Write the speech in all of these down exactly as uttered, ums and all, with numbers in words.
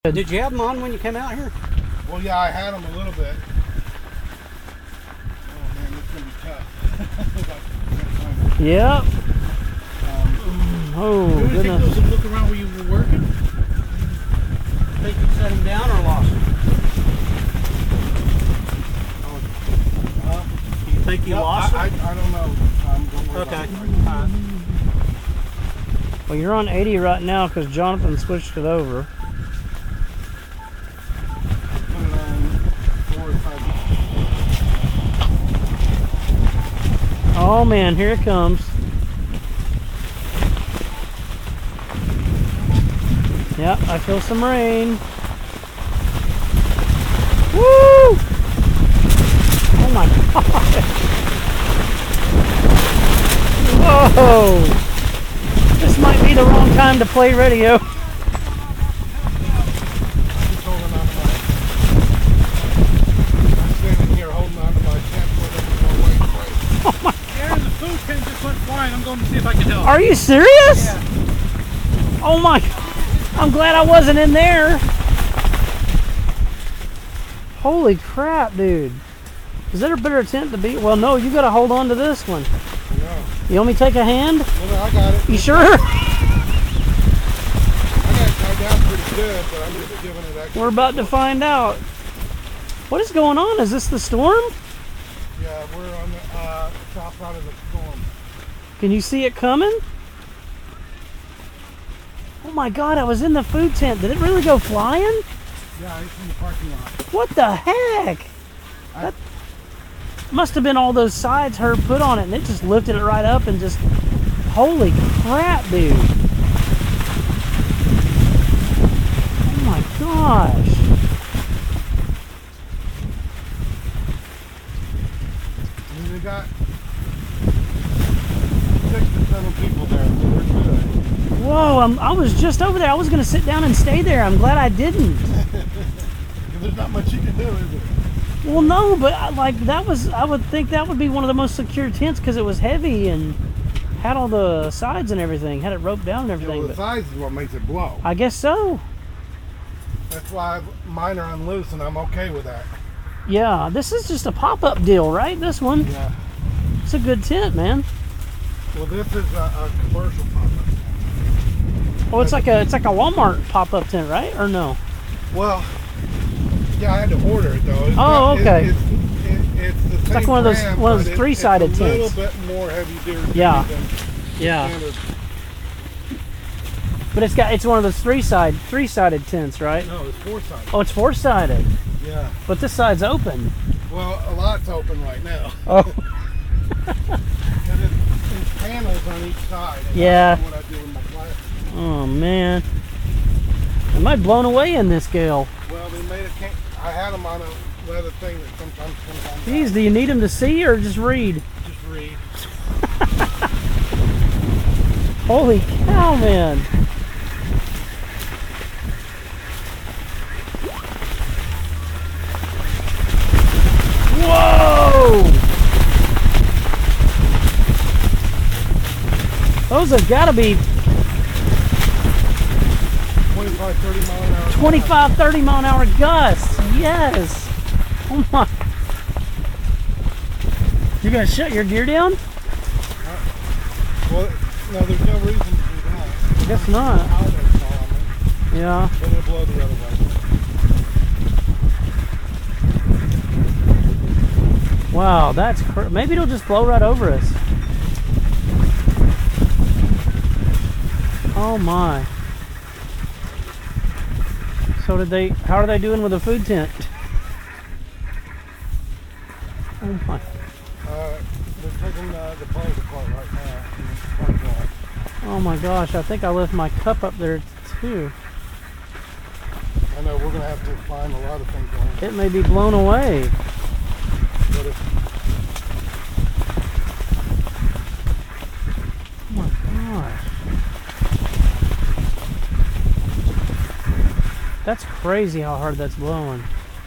Did you have them on when you came out here? Well, yeah, I had them a little bit. Oh man, this is gonna be tough. Yep. Um, oh, do you goodness. think those would look around where you were working? Think you set them down or lost them? Uh, Do you think you no, lost I, them? I, I don't know. Um, don't worry Okay. about it. All right. Well, you're on eighty right now because Jonathan switched it over. Put it on four or five. Oh man, here it comes. Yep, I feel some rain. Woo! Oh my god! Whoa! This might be the wrong time to play radio. Just holding on to my. I'm standing here holding on to my tent for them. Wait, wait. Oh my! Air in the food tent just went flying. I'm going to see if I can help. Are you serious? Yeah. Oh my! I'm glad I wasn't in there. Holy crap, dude! Is there a better tent to be? Well, no. You got to hold on to this one. No. You want me to take a hand? No, no, I got it. You sure? I got it tied down pretty good, but I'm just giving it extra. We're about to find out. What is going on? Is this the storm? Yeah, we're on the uh, south side of the storm. Can you see it coming? Oh my god, I was in the food tent. Did it really go flying? Yeah, it's in the parking lot. What the heck? I- That must have been all those sides Herb put on it, and it just lifted it right up and just... Holy crap, dude. Oh my gosh. I mean, they got six to seven people there, so we're good. Whoa, I'm, I was just over there. I was going to sit down and stay there. I'm glad I didn't. There's not much you can do, is there? Well, no, but I- like that was, I would think that would be one of the most secure tents because it was heavy and had all the sides and everything, had it roped down and Yeah, everything. well, the but size is what makes it blow. I guess so. That's why I've- mine are unloose, and I'm okay with that. Yeah, this is just a pop-up deal, right? This one, Yeah. it's a good tent, man. Well, this is a, a commercial pop-up tent. Oh, it's like a, it's like a Walmart pop-up tent, right? Or no? Well, yeah, I had to order it though. It's Oh, not- it- okay. it's, it, it's the same like one of those- brand, one of those but it- three-sided it's a tents. little bit more heavy duty Yeah. than Yeah. standard. But it's got, it's one of those three-side, three-sided tents, right? No, it's four-sided. Oh, it's four-sided, Yeah. but this side's open. Well, a lot's open right now. Oh, And it's, it's panels on each side. And Yeah. That's what I do with my plastic. oh man. Am I blown away in this gale? Well, they made it. Can't, I had them on a leather thing that sometimes comes on. Geez, do you need them to see or just read? Just read. Holy cow, man. Whoa! Those have got to be twenty-five, thirty mile an hour. twenty-five, thirty mile an hour gusts. Yes. Oh my. You're going to shut your gear down? Well, no, there's no reason to do that. I guess not. How they fall on me. Yeah. But it'll blow the other way. Wow, that's cr maybe it'll just blow right over us. Oh my. So did they, how are they doing with the food tent? Oh my. Uh, they're taking uh, the poles apart right now. in the parking lot. Oh my gosh, I think I left my cup up there too. I know we're going to have to find a lot of things on it. It may be blown away. But if, Oh my gosh. That's crazy how hard that's blowing.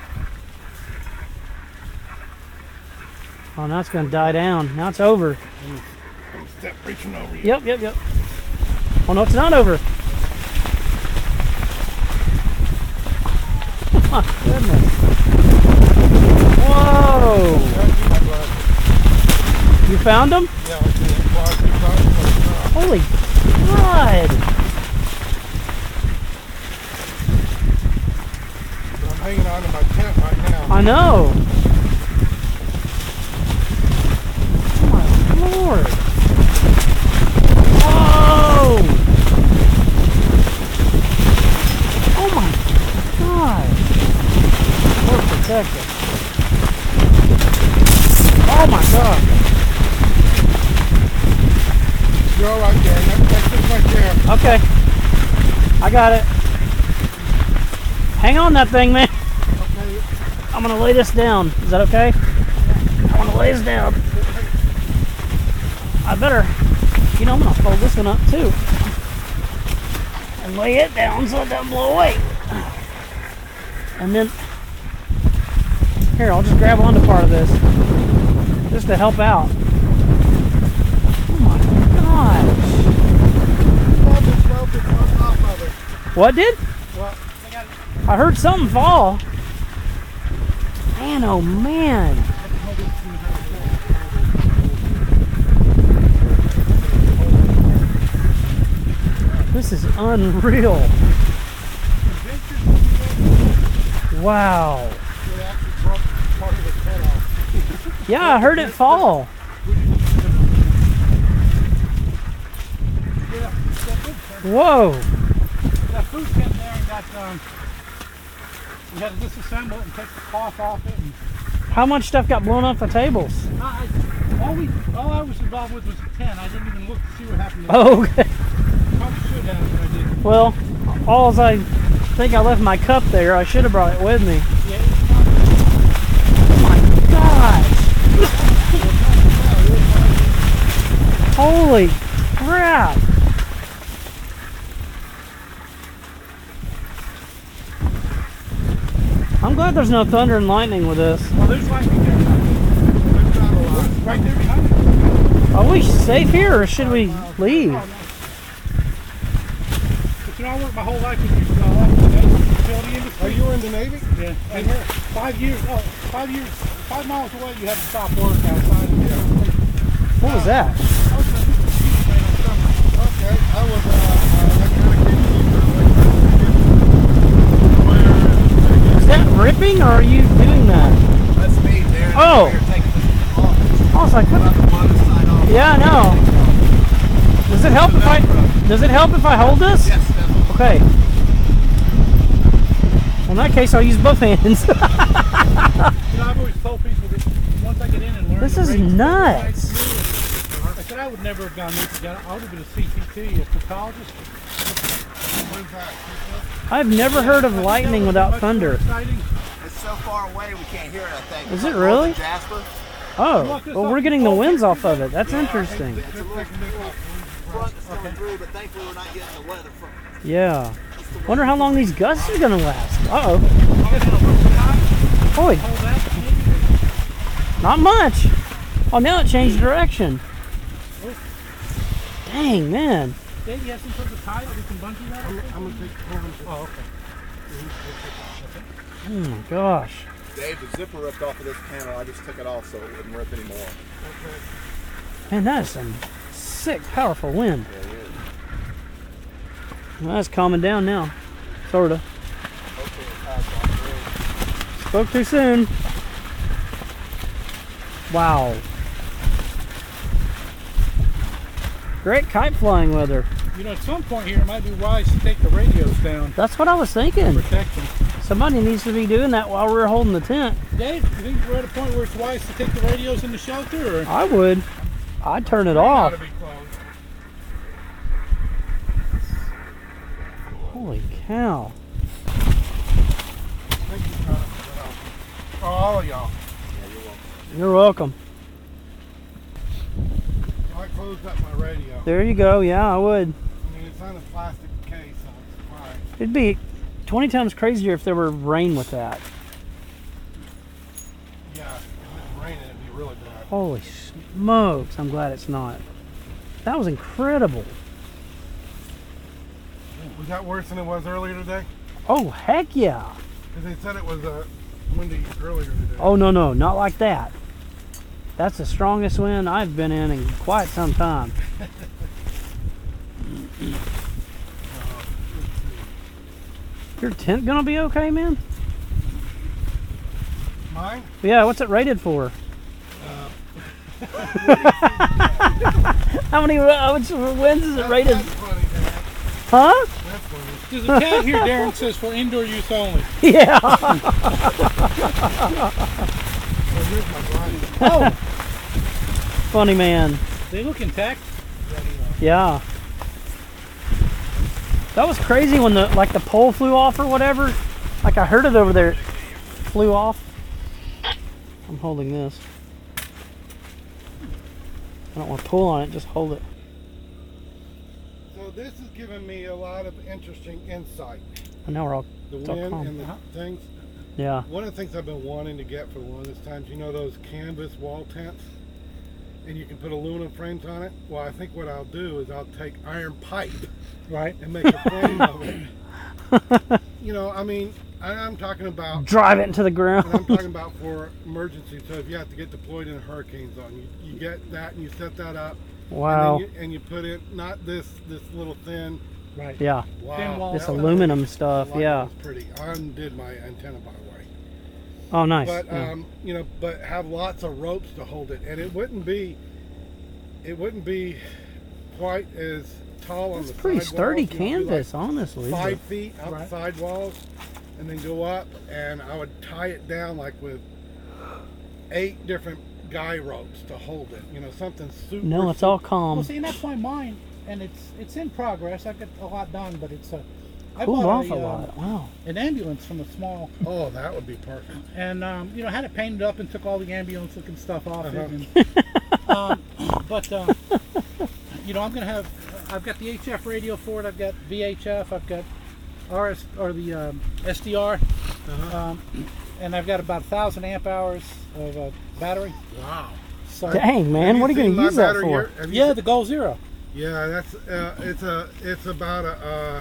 Oh, now it's going to die down. Now it's over. step reaching over you. Yep, yep, yep. Oh no, it's not over. my goodness. Whoa. You found them? Yeah, I did. Well, I think I was, uh, Holy God. I'm hanging on to my tent right now. I know. Oh my Lord. Whoa. Oh my God. We're protected. Oh my God. You're all right, Gary. That, that's just right there. Okay. I got it. Hang on that thing, man. Okay. I'm gonna lay this down. Is that okay? I wanna lay this down. I better, you know, I'm gonna fold this one up too. And lay it down so it doesn't blow away. And then, here, I'll just grab onto part of this. Just to help out. Oh my gosh. Love it, love it, on top of it. What did? Well, I heard something fall. Man, oh man. This is unreal. Wow. it actually broke part of the tent off. Yeah, I heard it fall. Yeah, that food tent, Whoa. that food tent there and got, um, we had to disassemble it and take the cloth off it. And How much stuff got blown off the tables? I, all, we, all I was involved with was the tent. I didn't even look to see what happened to Oh, okay. it. Probably should have, but I didn't. Well, all I think I left my cup there. I should have brought it with me. Yeah, it's not, Oh my gosh. Holy crap. I'm glad there's no thunder and lightning with this. well, there's lightning there. There's not a lot. Right there behind you. Are we safe here or should we leave? Oh, no. But you know, I worked my whole life with you, uh, in the utility industry. Oh, you were in the Navy? Yeah. And five years, oh, five years, five miles away, you have to stop work outside. And, yeah. What was that? I was in a computer train on summer. Okay. I was, uh, uh, that kind of Is that ripping or are you doing that? That's me there. Oh. We're taking this off. I was like, what? Not the one to sign off. Yeah, I know. Does it help if I, does it help if I hold this? Yes, definitely. Okay. Well, in that case, I'll use both hands. You know, I've always told people that once I get in and learn This the is rates, nuts. I said I would never have gone this again. I would have been a C P T, a pathologist. Where's that? I've never heard of lightning without Much more thunder. exciting. It's so far away we can't hear it, I think. Is It's it like really? over Jasper. Oh, well, we're getting the winds off of it. That's interesting. It's a little front that's coming through, but thankfully we're not getting the weather from it. Yeah. Wonder how long these gusts are gonna last. Uh oh. Holy, Hold that, maybe. not much. Oh, now it changed direction. Dang, man. Dave, you have some sort of tie that we can bungee that? I'm, I'm gonna take hold of it. Oh, okay. Oh my gosh. Dave, the zipper ripped off of this panel. I just took it off so it wouldn't rip anymore. Man, that is some sick, powerful wind. Well, that's calming down now. Sorta. Spoke too soon. Wow. Great kite flying weather. You know, at some point here, it might be wise to take the radios down. That's what I was thinking. Protection. Somebody needs to be doing that while we're holding the tent. Dave, you think we're at a point where it's wise to take the radios in the shelter? Or? I would. I'd turn it Ought off. to be closed. Holy cow. Thank you, uh, for all of y'all. You're welcome. I closed up my radio. There you go. Yeah, I would. I mean, it's on a plastic case, so it's fine. It'd be twenty times crazier if there were rain with that. Yeah, if it was raining, it'd be really bad. Holy smokes. I'm glad it's not. That was incredible. Was that worse than it was earlier today? Oh, heck yeah. Because they said it was uh, windy earlier today. Oh, no, no, not like that. That's the strongest wind I've been in in quite some time. Your tent gonna be okay, man? Mine? Yeah, what's it rated for? How many uh, which winds is it rated? That's funny, Dad. Huh? That's funny. There's a tag here, Darren, says for indoor use only. Yeah. Well, here's my blind. Oh, Funny man. they look intact. Yeah. That was crazy when the like the pole flew off or whatever. Like I heard it over there. It flew off. I'm holding this. I don't want to pull on it, just hold it. So this has given me a lot of interesting insight. And now we're all The it's all wind calm. and the things. Yeah. One of the things I've been wanting to get for the longest time, you know those canvas wall tents? And you can put aluminum frames on it? Well, I think what I'll do is I'll take iron pipe Right. and make a frame of it. You know, I mean, I, I'm talking about, Drive it into the and I'm ground. talking about for emergency. So if you have to get deployed in a hurricane zone, you, you get that and you set that up. Wow. And, then you, and you put in, not this this little thin, Right. Yeah. wow. Thin wall. This that was aluminum pretty. stuff, I like yeah. It was pretty. I undid my antenna, by the way. Oh, nice. But Yeah. um, you know, but have lots of ropes to hold it, and it wouldn't be, it wouldn't be quite as tall on It's the pretty side sturdy walls, you know, it'd be canvas, honestly. like five but- feet out Right. the side walls, and then go up, and I would tie it down like with eight different guy ropes to hold it. You know, something super. No, it's all super- calm. Well, see, and that's why mine, and it's it's in progress. I've got a lot done, but it's a. I Cooled bought off a a, uh, lot. Wow. an ambulance from a small, Oh, that would be perfect. and um, you know, had it painted up and took all the ambulance looking stuff off Uh-huh. it. And, um, but uh, you know, I'm gonna have. I've got the H F radio for it. I've got V H F. I've got R S or the um, S D R, Uh-huh. um, and I've got about a thousand amp hours of uh, battery. Wow. So Dang, man. Have What are you seen going to my use that battery for? here? Have you yeah, seen- the Goal Zero. Yeah, that's uh, it's a it's about a uh,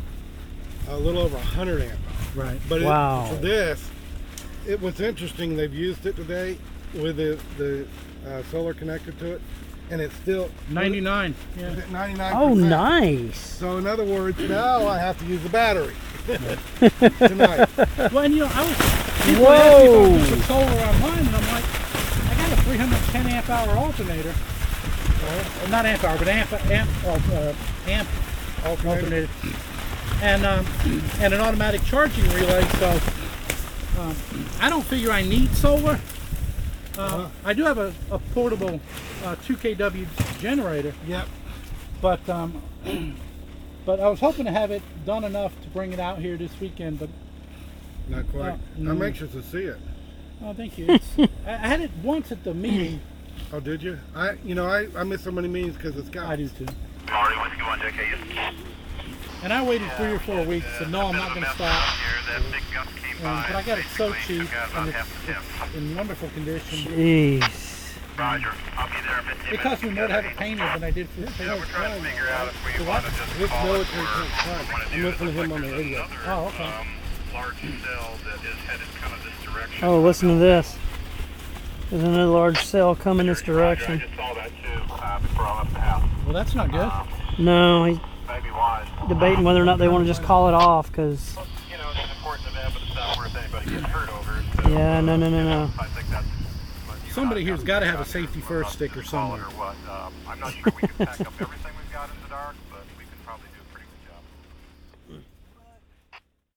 a little over a hundred amp. Right. But Wow. it, for this, it was interesting. They've used it today with the the uh, solar connected to it, and it's still ninety-nine. Yeah. ninety-nine. Oh, nice. So in other words, now I have to use the battery tonight. Well, and you know, I was people asked me if I would do some Whoa. solar on mine, and I'm like, I got a three hundred ten amp hour alternator. Uh, not amp hour, but amp amp uh, amp alternator, and um, and an automatic charging relay. So um, I don't figure I need solar. Uh, Uh-huh. I do have a, a portable uh, two K W generator, Yep. but um, but I was hoping to have it done enough to bring it out here this weekend. But Not quite. Uh, I'm mm. anxious to see it. oh, thank you. It's, I I had it once at the meeting. Oh, did you? I, you know, I, I miss so many meetings because it's got. I do too. Marty, what's going on, J K? And I waited three or four weeks and no, I'm not going to stop. That big gust came Um, by. but I got it so basically cheap took out and about it's, half the temp. it's in wonderful condition. Jeez. Roger. I'll be there in fifteen It cost me minutes. more to have it painted than I did for the So we're trying to figure out if we So want what? to just This call it military or takes time. want to I'm do it. listening to him Looks on like the there's radio. another, Oh, okay. um, large cell that is headed kind of this direction. Oh, listen to this. There's another large cell coming this Roger, I direction. just saw that too uh, before I left the house. Well, that's not good. No, he's Maybe wise. debating whether or not they want to just call it off because, You know, it's important event, but it's not worth anybody getting hurt over it. So, yeah, no, no, no, no. I think that's what you Somebody and I here's got got to to have a figure out safety here, first whether sticker to call it somewhere. or what. Um, I'm not sure we can pack up everything we